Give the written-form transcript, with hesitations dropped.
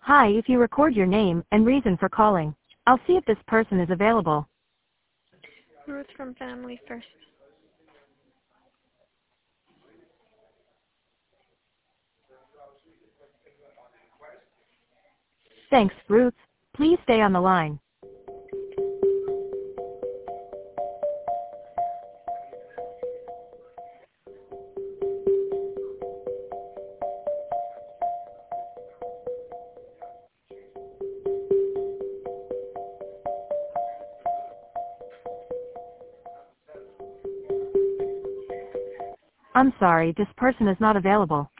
Hi, if you record your name and reason for calling, I'll see if this person is available. Ruth from Family First. Thanks, Ruth. Please stay on the line. I'm sorry, this person is not available.